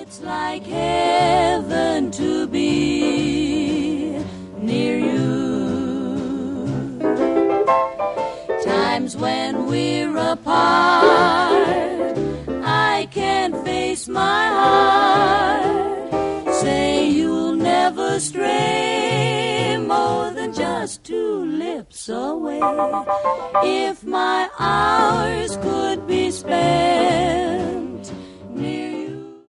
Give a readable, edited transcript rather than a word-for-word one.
It's like heaven to be near you. Times when we're apart, I can't face my heart. Say you'll never stray more than just 2 lips away. If my hours could